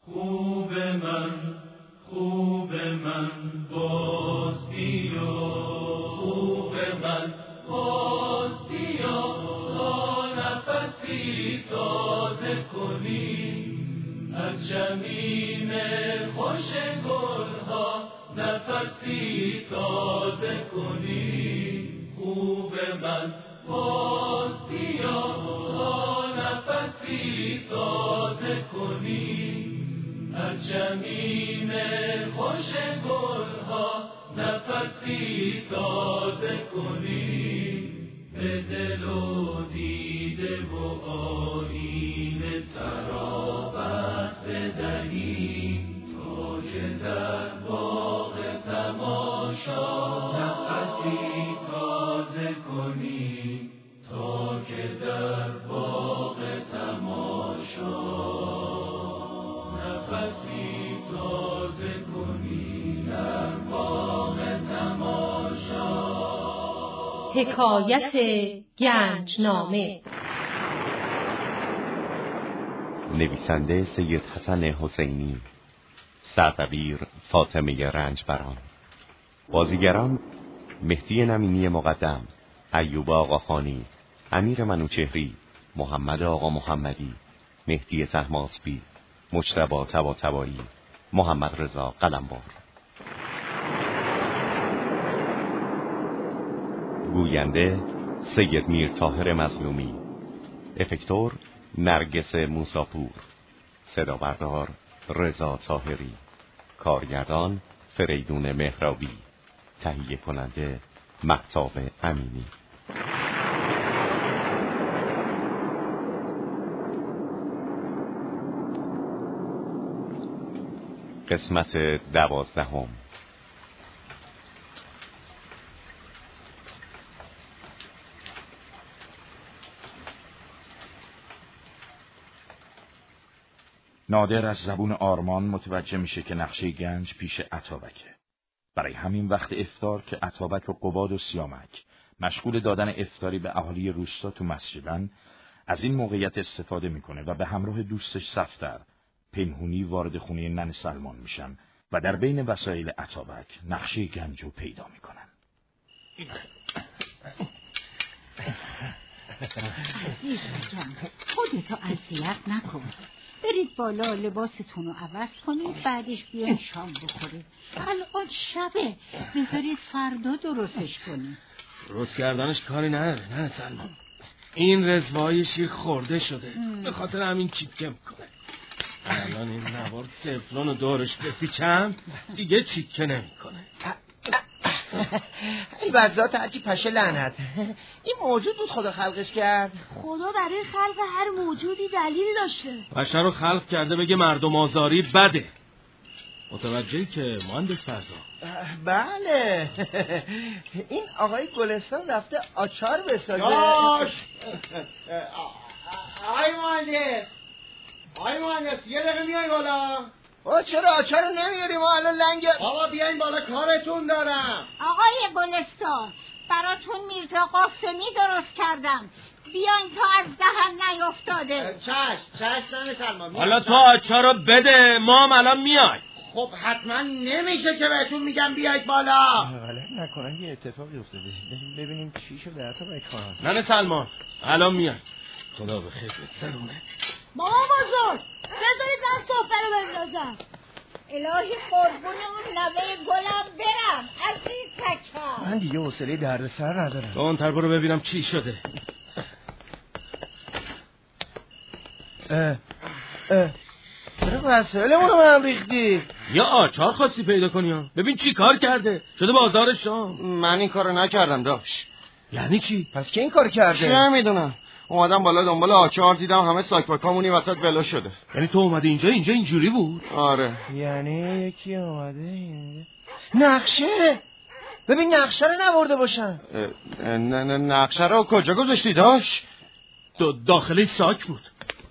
خوب من باز بیا، خوب من باز بیا، تا نفسی تازه کنی از جمیم خوش گلها، نفسی تازه کنی. خوب من باز بیا، تا نفسی تازه کنی از جمیم خوش گلها، نفسی تازه کنی. به دل و دیده و آیینه ترابت بدهی، تا که در باغ تماشا نفسی تازه کنی، تا که در باغ تماشا نفسی تازه کنی، در باغ تماشا. حکایت گنجنامه. نویسنده سید حسن حسینی، سردبیر فاطمه رنجبران، بازیگران مهدی نمینی مقدم، ایوب آقاخانی، امیر منوچهری، محمد آقا محمدی، مهدی طهماسبی، مجتبی طباطبایی، محمد رضا قلمبر. گوینده سید میر طاهر مظلومی، افکتور نرگس موساپور، صدا بردار رضا طاهری، کارگردان فریدون مهرابی، تهیه کننده مهتاب امینی. قسمت 12. نادر از زبون آرمان متوجه میشه که نقشه گنج پیش اتابکه. برای همین وقت افطار که اتابک و قباد و سیامک مشغول دادن افطاری به اهالی روستا تو مسجدن، از این موقعیت استفاده میکنه و به همراه دوستش صفدر پنهونی وارد خونه نن سلمان میشن و در بین وسایل اتابک نقشه گنج رو پیدا میکنن. عزیزم خودتو اذیت نکن، برید بالا لباستون رو عوض کنید، بعدش بیاین شام بخورید. الان شبه، بذارید فردا درستش کنید. درست کردنش کاری نداره نه سلمان، این رزوای شیر خورده شده، به خاطر همین چیکه میکنه. الان این نوار تفلون رو دورش بپیچم دیگه چیکه نمیکنه. ای بذات هرچی پشه لعنت، این موجود بود خدا خلقش کرد. خدا برای خلق هر موجودی دلیلی داشته. بشر رو خلق کرده بگه مردم آزاری بده. متوجهی که مهندس فرزا؟ بله. این آقای گلستان رفته آچار بسازه. آقای مهندس یه دقیقه میای بالا. چرا آچار رو نمیاری؟ ما الان لنگ. بابا بیاین بالا کارتون دارم. آقای گلستان براتون میرزا قاسمی درست کردم، بیاین تا از دهن نیفتاده. چش ننه سلمان. حالا تو آچار رو بده، ما هم الان میای. خب حتما نمیشه که بهتون میگم بیاید بالا. غلط نکنن یه اتفاقی افتاده، ببینیم چی شده. حتی باید خواهد ننه سلمان الان میای. خدا به خیرت سرونه. ماما بزرگ بذارید من صحبه رو بندازم. الهی قربون اون نوه گلم برم از این تکم. من دیگه حوصله دردسر ندارم. تو اون طرف رو ببینم چی شده. چرا وسایلمون رو من ریختی؟ یا آچار خواستی پیدا کنی ها؟ ببین چی کار کرده شده بازار شام. من این کارو نکردم داش. یعنی چی؟ پس کی این کار کرده؟ چه میدونم. اومدم بالا دنبال آچار دیدم همه ساک‌پاکامونی وسط ولو شده. یعنی تو اومدی اینجا اینجوری بود؟ آره. یعنی یکی اومده اینجا. نقشه ببین نقشه رو نبرده باشن. نقشه رو کجا گذاشتی داش؟ داخل ساک بود.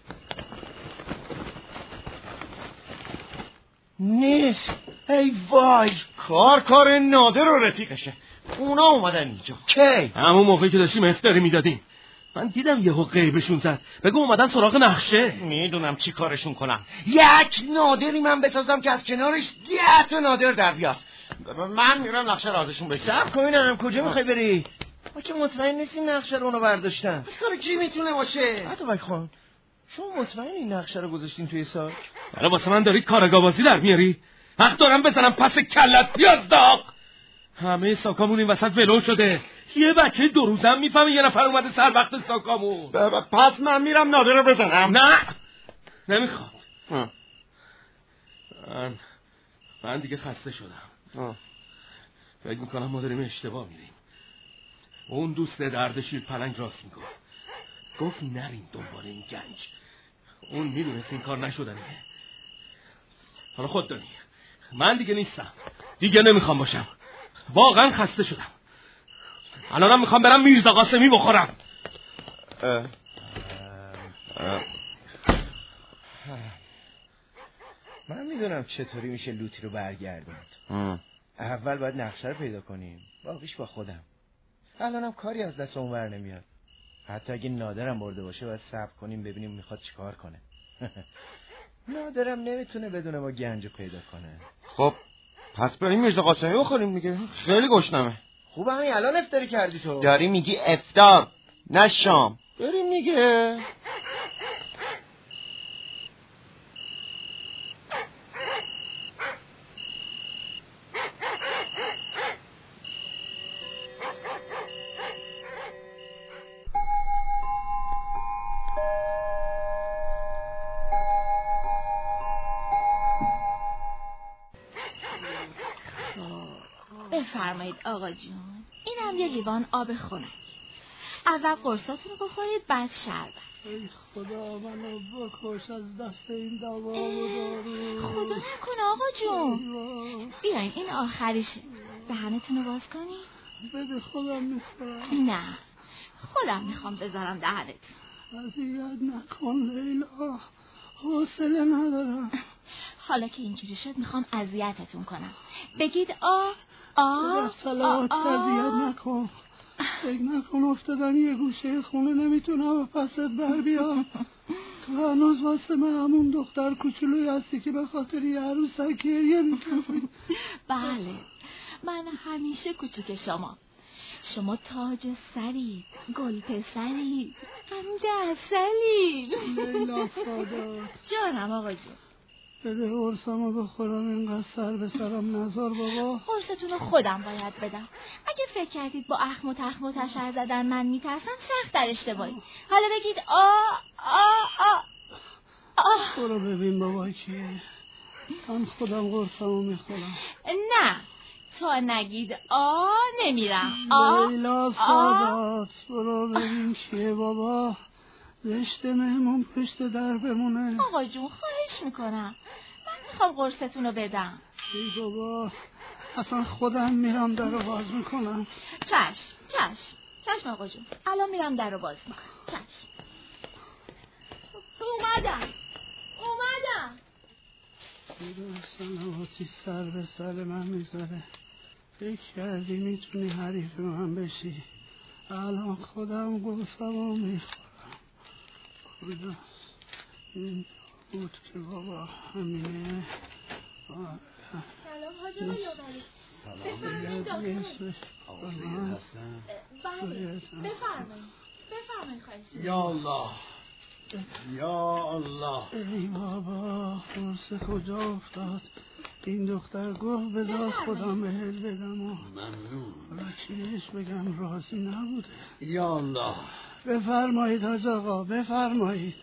نیست. ای وای کار نادر و رفیقشه. اونا اومدن اینجا. کی؟ همون موقعی که داشتیم افطاری میدادیم. من دیدم یهو غیبشون زد. بگو اومدن سراغ نقشه. میدونم چی کارشون کنم. یک نادری من بسازم که از کنارش 10 تا نادر در بیاد. من میرم نقشه رو ازشون بگیرم. صبر کنم کجا میخوای بری؟ ما که مطمئن نیستیم نقشه رو اونو برداشتن. بس کار کی میتونه باشه؟ اتابک خان شما مطمئن این نقشه رو گذاشتین توی ساک؟ حالا واسه من داری کارگاه بازی در میاری؟ حق دارم بزنم پس کلت پیاز داغ. همه ساکامون این وسط ولو شده. یه بچه 2 روزم میفهمه یه نفر اومده سر وقت ساکامون. پس من میرم نادر رو بزنم. نه نمیخواد. من دیگه خسته شدم. فکر میکنم ما داریم اشتباه میریم. اون دوست دردشیر پلنگ راست گفت نریم دنبال این گنج. اون میدونست این کار نشدنیه. حالا خود دانی من دیگه نیستم. دیگه نمیخوام باشم. واقعا خسته شدم. الانم میخوام برم میرزا قاسمی بخورم. من میدونم چطوری میشه لوتی رو برگردوند. اول باید نقشه رو پیدا کنیم، باقیش با خودم. الانم کاری از دست اون ور نمیاد. حتی اگه نادرم برده باشه باید صبر کنیم ببینیم میخواد چیکار کنه. نادرم نمیتونه بدون ما گنج پیدا کنه. خب پس بریم میرزا قاسمی بخوریم میگه. خیلی گشنمه. خوب همین الان افطاری کردی تو. داری میگی افطار نه شام. بریم میگه. بفرمایید آقا جون. اینم یه لیوان آب خنک. اول قرصاتون رو بخورید بعد شربت. ای خدا منو بکش از دست این دوا و دارو. خدا نکنه آقا جون. بیاین این آخریشه. دهنتون رو باز کنید. بده خودم میخورم. نه خودم میخوام بذارم دهنتون. اذیت نکن لیلا، حوصله ندارم. حالا که اینجوری شد میخوام اذیتتون کنم. بگید آ صلوات اذیت نکن. فکر نکن افتادم یه گوشه خونه نمیتونم پست بر بیام. تو هنوز واسه من همون دختر کوچولوی هستی که به خاطر یه عروسک گریه میکنی. بله من همیشه کوچیک شما تاج سری، گل پسری، قند عسلی. لیلا سادات جانم آقا جون. بده قرصمو بخورم اینقدر سر به سرم نذار بابا. قرصتون رو خودم باید بدم. اگه فکر کردید با اخم و تخم و تشر زدن من میترسم سخت در اشتباهی. حالا بگید برو ببین بابا کیه. من خودم قرصمو میخورم. نه تا نگید نمیرم. لیلا سادات برو ببین کیه بابا. زشت مهمون پشت در بمونه. آقا جون خواهش میکنم من میخوام قرصتون رو بدم. ای بابا اصلا خودم میرم در رو باز میکنم. چشم آقا جون. الان میرم در رو باز میکنم. چشم. اومدم. میدونم سلواتی سر به سر من میذاره. فکر کردی میتونی حریف من بشی. الان خودم قرصمو میخورم. کجاست؟ این بود که بابا همینه. سلام حاج آقا یاداری. سلام آقایی هستن؟ بله بفرمایید خواهش. یا الله ای بابا قرص کجا افتاد؟ این دختر گفت بذار خودم بهت بدم و ممنون. حالا چی بهش بگم راضی نبوده. یا الله بفرمایید حاج آقا بفرمایید.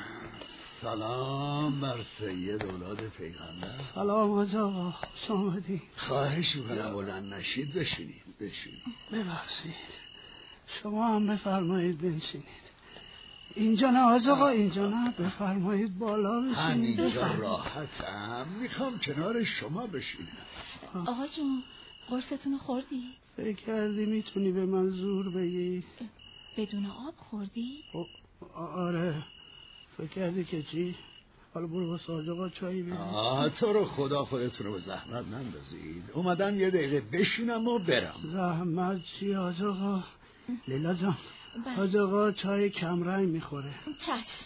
سلام بر سید اولاد پیغمبر. سلام حاج آقا خوش آمدید. خواهش میکنم بلند نشید بشینید. ببخشید شما هم بفرمایید بنشینید. اینجا نه حاج آقا اینجا نه. بفرمایید بالا بشینید. همینجا راحتم. میخوام کنار شما بشینم. آقا جون قرصتون خوردی؟ فکر کردی میتونی به من زور بگی؟ بدون آب خوردی؟ آره. فکر کردی که چی؟ حالا برو با حاج آقا چایی بیارید. تو رو خدا خودتون رو به زحمت نندازید. اومدم یه دقیقه بشینم و برم. زحمت چی حاج آقا؟ لیلا جان حاج آقا چای کمرنگ میخوره. چشم.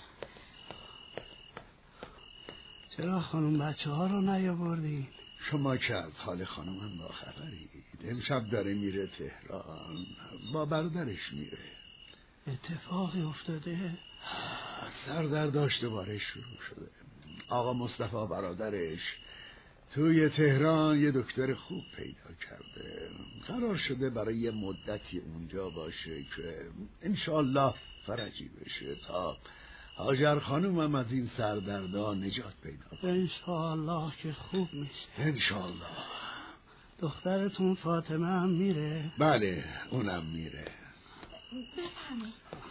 چرا خانم بچه ها رو نیاوردین؟ شما که از حال خانمم باخبرید. امشب داره میره تهران، با برادرش میره. اتفاقی افتاده؟ سردرداش دوباره شروع شده. آقا مصطفی برادرش توی تهران یه دکتر خوب پیدا کرده. قرار شده برای یه مدتی اونجا باشه که انشالله فرجی بشه تا هاجر خانومم از این سردردا نجات پیدا کنه. انشالله که خوب میشه. انشالله. دخترتون فاطمه هم میره؟ بله اونم میره. بفرمایید.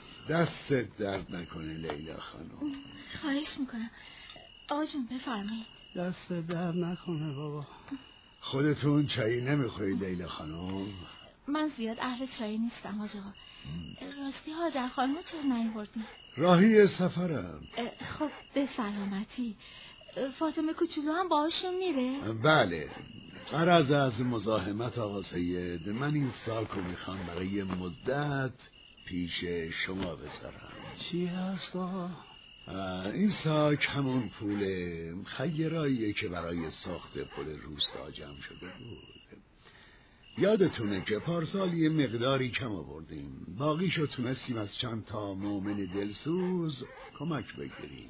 دستت درد نکنه لیلا خانم. خواهش میکنم. آقا جون بفرمایید. دست درد نکنه بابا. خودتون چایی نمیخورید لیلا خانم؟ من زیاد اهل چایی نیستم حاج آقا. راستی هاجر خانم چرا نیاوردین؟ راهی سفرم. خب به سلامتی. فاطمه کوچولو هم باهاشون میره؟ بله. غرض از مزاحمت آقا سید، من این ساکو میخوام برای مدت پیش شما بذارم. چی هست آقا؟ این ساک همون پول خیراییه که برای ساخت پل روستا جمع شده بود. یادتونه که پارسال یه مقداری کم آوردیم، باقیشو تونستیم از چند تا مؤمن دلسوز کمک بگیریم.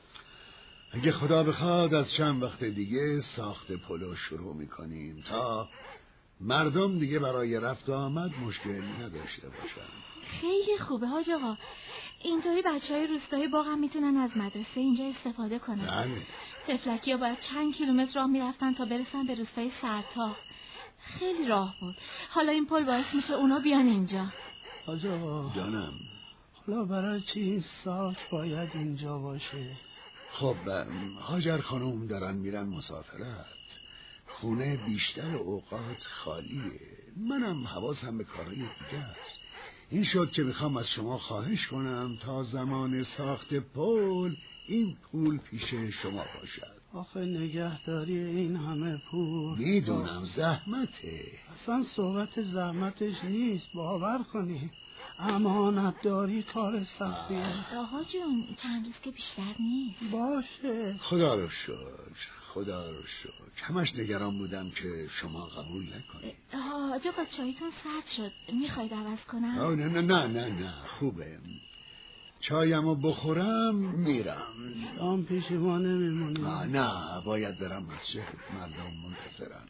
اگه خدا بخواد از چند وقت دیگه ساخت پلو شروع میکنیم تا مردم دیگه برای رفت و آمد مشکلی نداشته باشن. خیلی خوبه حاج آقا. اینطوری بچهای روستایی باغ میتونن از مدرسه اینجا استفاده کنن. بله. طفلکی ها باید چند کیلومتر راه میرفتن تا برسن به روستای سرتاق. خیلی راه بود. حالا این پل باعث میشه اونا بیان اینجا. حاج آقا جانم. حالا برای چی این ساک باید اینجا باشه؟ خب هاجر خانم دارن میرن مسافرت، خونه بیشتر اوقات خالیه. منم حواسم به کارهای دیگه است. این شد که میخوام از شما خواهش کنم تا زمان ساخت پل این پول پیش شما باشد. آخه نگهداری این همه پول میدونم زحمته. اصلا صحبت زحمتش نیست، باور کنی امانتداری کار سختیه. آقا جون چند روز که بیشتر نیست. باشه. خدا رو شکر، خدا رو شکر. همش نگران بودم که شما قبول نکنید. حاج آقا چایتون سرد شد، میخواید عوض کنم؟ نه خوبه. چایمو بخورم میرم. شام پیش ما نمیمونی؟ نه باید برم مسجد، مردم منتظرن.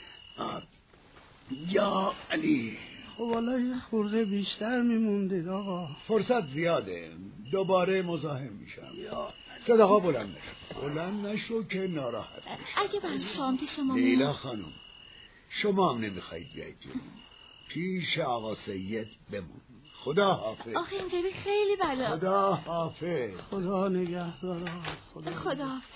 یا علی. خب والا یه خورده بیشتر میموندید آقا. فرصت زیاده، دوباره مزاحم میشم. صداقا بلند نشو که ناراحت میشم. اگه برای شام پیش ما لیلا خانم شما هم نمیخواید بیاید پیش آقا سید بمون. خدا حافظ. آخه اینطوری خیلی بلا. خدا حافظ. خدا نگهدار. خدا حافظ.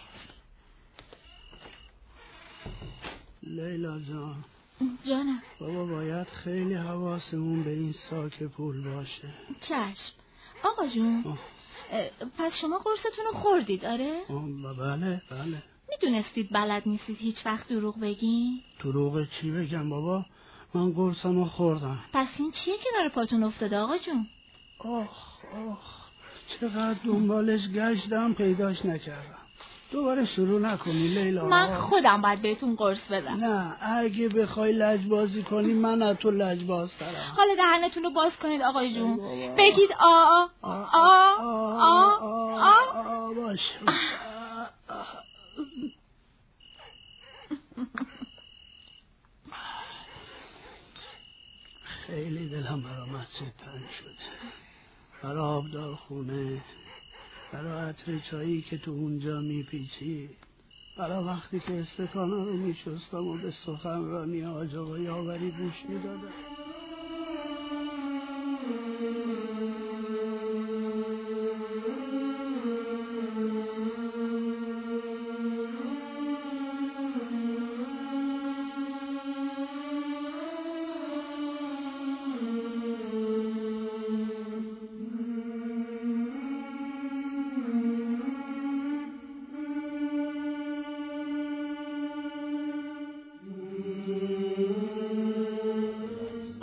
لیلا جان. جانم. بابا باید خیلی حواسمون به این ساک پول باشه. چشم. آقا جون پس شما قرصتون رو خوردید آره؟ بله. میدونستید بلد نیستید هیچ وقت دروغ بگین؟ دروغ چی بگم بابا؟ من قرصمو خوردم. پس این چیه کنار پاتون افتاده آقا جون؟ آخ چقدر دنبالش گشتم پیداش نکردم. دوباره شروع نکنی لیلا. من خودم باید بهتون قرص بدم. نه اگه بخوای لجبازی کنی من از تو لجبازترم. حالا دهنتون رو باز کنید آقای جون. بگید آ باشه. خیلی دلم برای مسجد تنگ شده، برای آبدار خونه، برای عطر چایی که تو اونجا میپیچی، برای وقتی که استکانا رو میشستم و به سخنرانی حاج آقا یاوری گوش میدادم.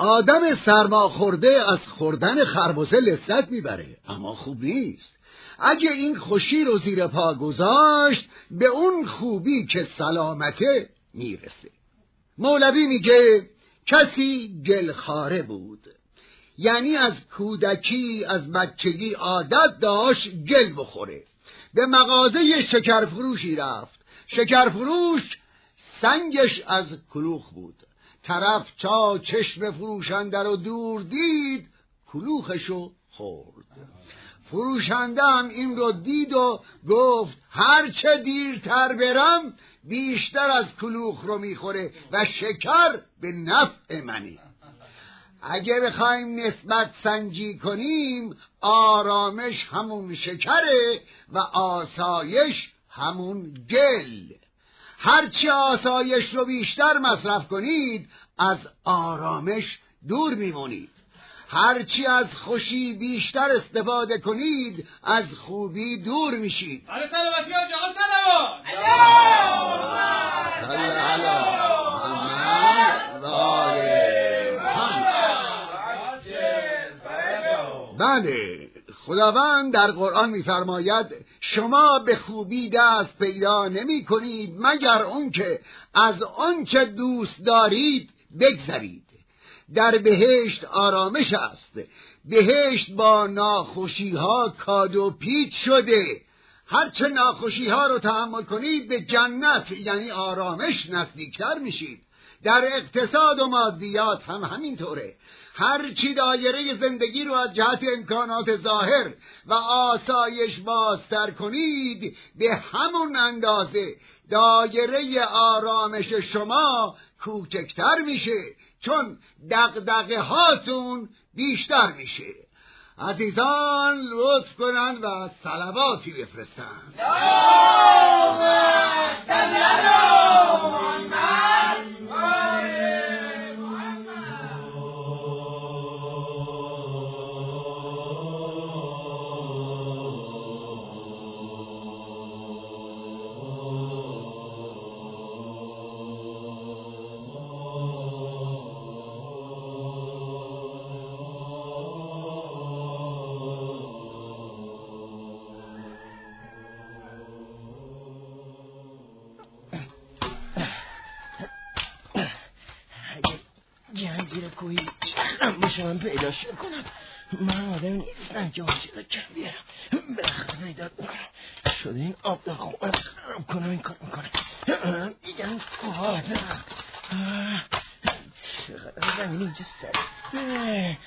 آدم سرماخورده از خوردن خربزه لذت میبره، اما خوب نیست. اگه این خوشی رو زیر پا گذاشت به اون خوبی که سلامته میرسه. مولوی میگه کسی گلخاره بود، یعنی از کودکی از بچگی عادت داشت گل بخوره. به مغازه شکرفروشی رفت. شکرفروش سنگش از کلوخ بود. طرف تا چشم فروشنده رو دور دید کلوخشو خورد. فروشنده هم این رو دید و گفت هرچه دیرتر برم بیشتر از کلوخ رو میخوره و شکر به نفع منه. اگه بخوایم نسبت سنجی کنیم آرامش همون شکره و آسایش همون گل. هرچی آسایش رو بیشتر مصرف کنید از آرامش دور میمونید. هرچی از خوشی بیشتر استفاده کنید از خوبی دور میشید. آره سلامتی ها جاقا سلام. بله، خداوند در قرآن می‌فرماید شما به خوبی دست پیدا نمی کنید مگر اون که از آنچه دوست دارید بگذرید. در بهشت آرامش است. بهشت با ناخوشی ها کاد و پیچ شده. هرچه ناخوشی ها رو تحمل کنید به جنت یعنی آرامش نزدیکتر میشید. در اقتصاد و مادیات هم همینطوره. هرچی دایره زندگی رو از جهت امکانات ظاهر و آسایش بازتر کنید به همون اندازه دایره آرامش شما کوچکتر میشه، چون دغدغه هاتون بیشتر میشه. عزیزان لطف کنن و صلواتی بفرستن. جهانگیر کوهی من پیداش کنم. من آدم نیستم که آجیزا کم بیارم. بالاخره پیدا کنم. شده این آب دار خوب خراب کنم این کار میکنم. میگم کوه چقدر زمین اینجا سر.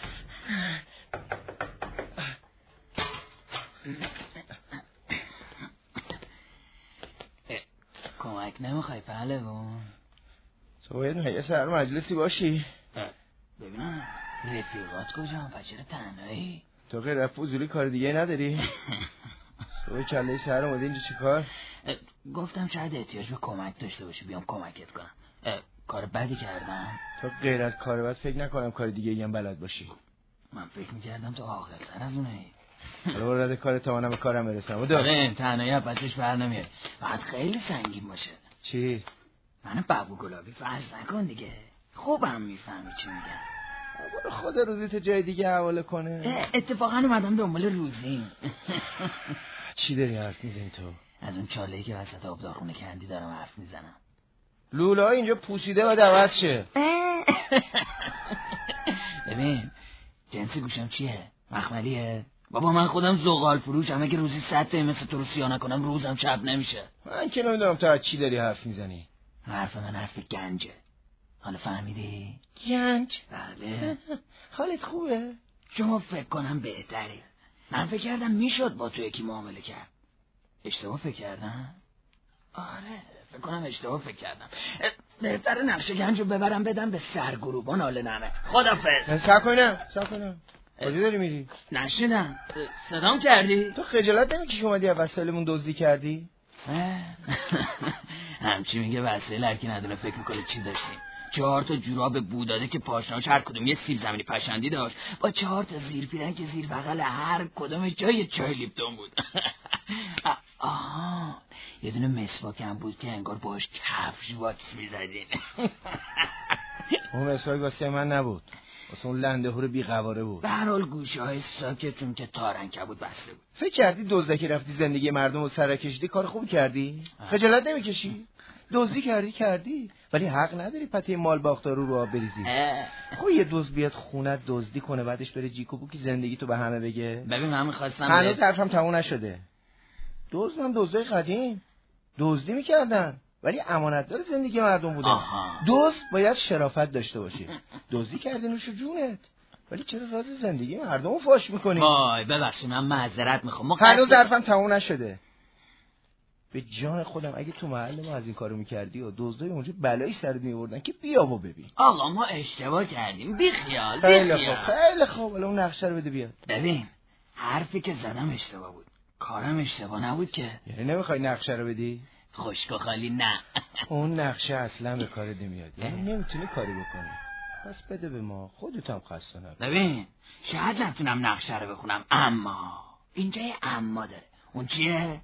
کمک نمیخوای پهلوان؟ تو باید مگه سر مجلسی باشی؟ ببینم رفیقات کجا؟ بچه تنهایی؟ تو غیر از فضولی کار دیگه نداری؟ تو کله سر اومده اینجا چی کار؟ گفتم شاید احتیاج به کمک داشته باشی بیام کمکت کنم. کار بدی کردم؟ تو غیر از کار بد فکر نکنم کار دیگه هم بلد باشی. من فکر میکردم تو عاقل‌تر از اونهی. حالا برده کار تا منم به کارم برسم. آره تنهایی از بچهش بر نمیاد. باید خیلی سنگین باشه. چی؟ منو بابو گلابی فرض نکن دیگه. خوبم میفهمی چی میگم. برو خود روزیت جای دیگه حواله کنه. اتفاقا اومدم دنبال روزی. چی داری حرف میزنی تو؟ از اون چاله‌ای که وسط آب داغونه کندی دارم حرف میزنم. لوله ها اینجا پوسیده و دوست شه. ببین جنس گوشم چیه؟ مخملیه؟ بابا من خودم زغال فروشم. اگه روزی 100 تا مثل تو رو سیا نکنم روزم شب نمیشه. من که نمیدونم تو از چی داری حرف میزنی. حرف من حرف گنجه. حالا فهمیدی؟ گنج؟ بله. حالت خوبه؟ شما فکر کنم بهتری. من فکر کردم میشد با تو یکی معامله کرد. اشتباه فکر کردم؟ آره فکر کنم اشتباه فکر کردم. بهتره نقشه گنج رو ببرم بدم به سرگروبان آل نمه. خدافظ. سب کنم کجا داری میری؟ نشنیدم. صدام کردی؟ تو خجالت نمیکشی اومدی از وسایلمون دزدی کردی؟ همچی میگه وسایل هر کی ندونه فکر میکنه چی داشتیم. 4 تا جوراب بوداده که پاشناش هر کدوم یه سیب زمینی پشندی داشت با 4 تا زیر پیرن که زیر بغل هر کدوم جای چای لیپتون بود. آها یه دونه مسواک هم بود که انگار باش کفش واکس میزدین. اون مسواک واسه من نبود، واسه اون لنده هور بی‌قواره بود. به هر حال گوشه های ساکتون که تارنکبود بسته بود. فکر کردی دزدکی رفتی زندگی مردم رو سر کشیدی کار خوب کردی؟ خجالت نمیکشی؟ دزدی کردی ولی حق نداری پته مال باختار رو آب بریزی. خب یه دزد بیاد خونت دزدی کنه بعدش بره جیک و بوکی زندگی تو به همه بگه. ببین من می‌خواستم هنوز حرفم تموم نشده. دزدم دزدای قدیم دزدی میکردن ولی امانتدار زندگی مردم بودن. دزد باید شرافت داشته باشی. دزدی کردی نوش جونت ولی چرا راز زندگی مردم رو فاش میکنی؟ وای ببخشید من معذرت میخوام. هنوز حرفم تموم نشده. به جان خودم اگه تو محل ما از این کارو میکردی و دزدای اونجا بلایی سرت میآوردن که بیا و ببین. آقا ما اشتباه کردیم بی خیال. خیلی خوب حالا اون نقشه رو بده بیاد. ببین حرفی که زدم اشتباه بود، کارم اشتباه نبود که. یعنی نمیخوای نقشه رو بدی؟ خشک و خالی نه. اون نقشه اصلا به کار نمیاد، یعنی نمیتونی کاری بکنی. پس بده به ما، خودت هم خسته نکن. ببین شاید نتونم نقشه رو بخونم اما اینجا یه اما داره. اون چیه؟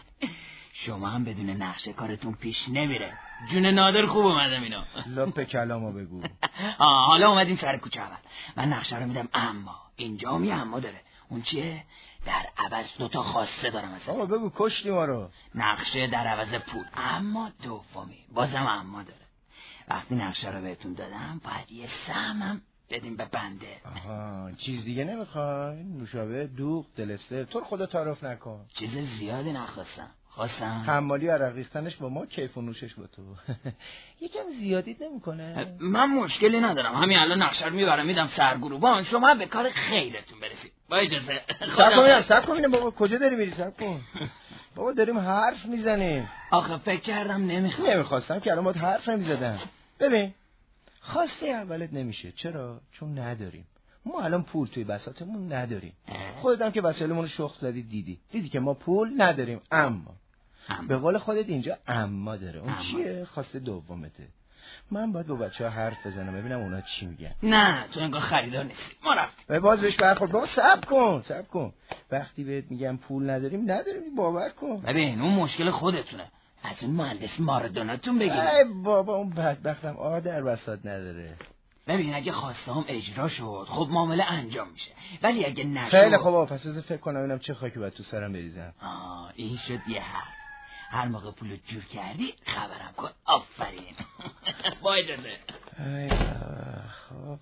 شما هم بدون نقشه کارتون پیش نمیره. جون نادر خوب اومدم اینو. لپ کلامو بگو. حالا اومدیم سر کوچه اول. من نقشه رو میدم اما اینجا هم یه اما داره. اون چیه؟ در عوض 2 تا خواسته دارم ازت. بابا بگو کشتی ما رو. نقشه در عوض پول، اما دومی بازم اما داره. وقتی نقشه رو بهتون دادم باید یه سهمم بدیم به بنده. چیز دیگه نمیخوای؟ نوشابه، دوغ، دلستر، تو خدا تعارف نکن. چیز زیادی نخواستم. حمالی عرق ریختنش با ما، کیف و نوشش با تو. یکم زیادی نمیکنه؟ من مشکلی ندارم، همین الان نقشه رو میبرم میدم سرگروبان، شما به کار خیرتون برسید. با اجازه. صبر کن بابا، کجا داری میری؟ صبر کن بابا، داریم حرف میزنیم. آخه فکر کردم نمیخواستم که الان باید حرف نمیزدم. ببین خواسته اولت نمیشه. چرا؟ چون نداریم. ما الان پول توی بساطمون نداریم. خودت هم که وسایلمون رو شخص زدی دیدی که ما پول نداریم. اما به قول خودت اینجا اما داره. اون چیه؟ خواسته دومته. من باید با بچه‌ها حرف بزنم ببینم اونا چی میگن. نه تو انگار خریدار نیستی. ما رفتیم. باز بهش برخورد. بابا صبر کن. وقتی بهت میگم پول نداریم باور کن. ببین اون مشکل خودتونه. از اون مهندس مارادوناتون بگیر. ای بابا اون بدبختم در بساط نداره. ببین اگه خواستم اجرا شد خب معامله انجام میشه، ولی اگه نشد خیلی خوب. پس از فکر کنم ببینم چه خاکی باید تو سرم بریزم. این شد یه حرف. هر موقع پولو جور کردی خبرم کن. آفرین. با اجازه. ای خب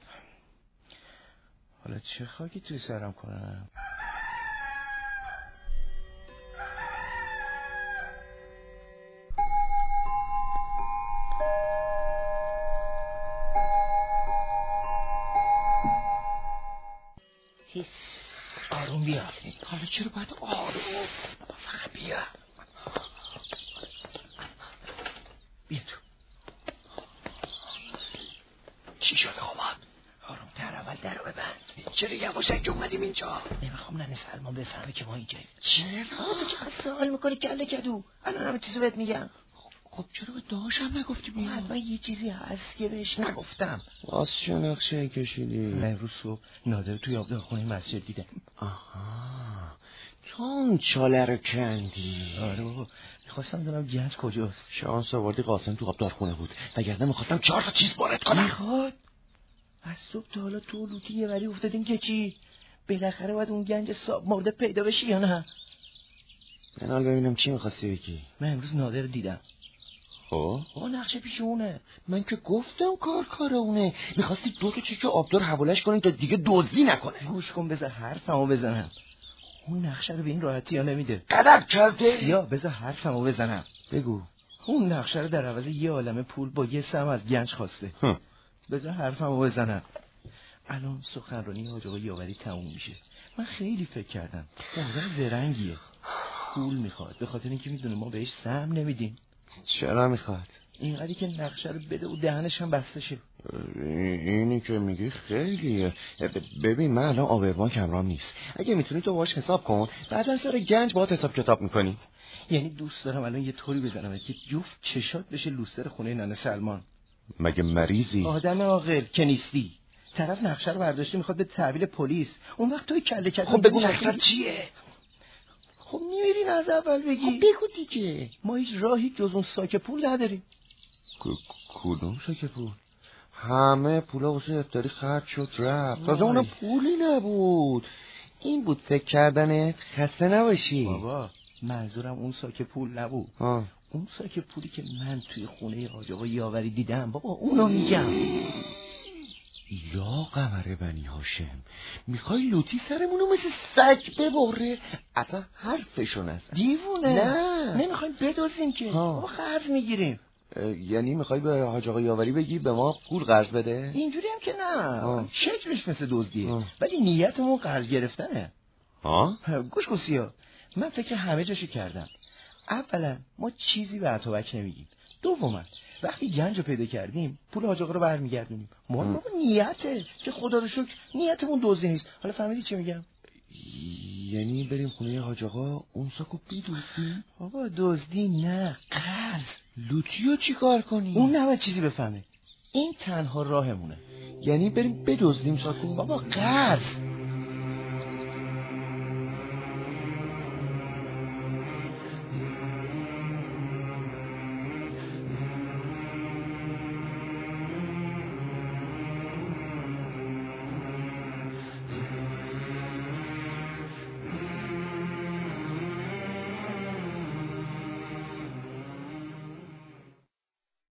حالا چه خاکی توی سرم کنم؟ آروم بیا. حالا چرا باید آروم؟ فقط بیا تو. چی شده آمد؟ آروم تر، اول درو ببند. چرا یواشک اومدیم اینجا؟ نمیخوام ننه سلمان بفهمه که ما اینجاییم. چرا؟ تو چقدر سوال میکنی کله کدو؟ الان همه چیزو بهت میگم. خب چرا به داشتم نگفتی بیا؟ حتما یه چیزی هست که بهش نگفتم. واسه چه نقشه کشیدی؟ من امروز صبح نادر توی آبدارخونه مسجد دیدم. تو اون چاله رو کندی؟ آره بابا، میخواستم بدونم گنج کجاست. شانس آوردی قاسم تو آبدارخونه بود، وگرنه میخواستم 4 تا چیز وارد کنم. میخواد؟ از صبح تا حالا تو لوتی یه وری افتادین که چی؟ بالاخره باید اون گنج صاحب مرده پیدا بشی یا نه؟ منال ببینم چی میخواستی بگی؟ من امروز نادر دیدم. خب نقشه پیش اونه. من که گفتم کار اونه. میخواستی 2 تا چیک آبدار حوالش کنی تا دیگه دزدی نکنه. گوش کن بذار حرفمو بزنم. اون نقشه رو به این راحتی یا نمیده. غلط کرده. یا بذار حرفمو بزنم. بگو. اون نقشه رو در عوض یه عالمه پول با یه سهم از گنج خواسته. بذار حرفمو بزنم. الان سخنرانی حاج آقا یاوری تموم میشه. من خیلی فکر کردم. آدم زرنگیه. پول میخواد به خاطر اینکه میدونه ما بهش سهم نمیدیم. چرا میخواد؟ اینقدری که نقشه رو بده و دهنش هم بسته شه. اینی که میگی خیلیه. ببین من الان آبربانک همراهم نیست. اگه میتونی تو باهاش حساب کن، بعدن سر گنج باهات حساب کتاب میکنی. یعنی دوست دارم الان یه طوری بزنم که جفت چشات بشه لوستر خونه ننه سلمان. مگه مریضی؟ آدم عاقل که نیستی. طرف نقشه رو برداشته میخواد به تحویل پلیس. اون وقت توی کله کله. خب بگو نقشه چیه؟ خب میرین از اول بگی. خب بگو دیگه. ما هیچ راهی جز اون ساک پول نداریم. کدوم ساک پول؟ همه پولا واسه افطاری خرج شد رفت. تازه اونم پولی نبود. این بود فکر کردنت. خسته نباشی. بابا منظورم اون ساک پول نبود. اون ساک پولی که من توی خونه حاج آقا یاوری دیدم بابا اونو میگم. یا قمر بنی هاشم، میخوای لوتی سرمونو مثل سگ ببره؟ اصلا حرفشو نزن. دیوونه. نه نمیخوایم بدوزیم که. بابا قرض میگیریم. یعنی میخوای به حاج آقا یاوری بگی به ما پول قرض بده؟ اینجوری هم که نه. شکلش مثل دزدیه ولی نیتمون قرض گرفتنه. گوش گوشیا، من فکر همه جاشو کردم. اولا ما چیزی به اتابک نمیگیم. دوما وقتی گنج رو پیدا کردیم پول حاج آقا رو برمیگردونیم. ما بابا نیته که خدا رو شکر نیتمون دزدی نیست. حالا فهمیدی چی میگم؟ یعنی بریم خونه حاج آقا اون ساکو بدزدیم؟ بابا دزدی نه، قرض. لوتیو چی کار کنیم؟ اون نباید چیزی بفهمه. این تنها راهمونه. یعنی بریم بدزدیم ساکو؟ بابا قرض.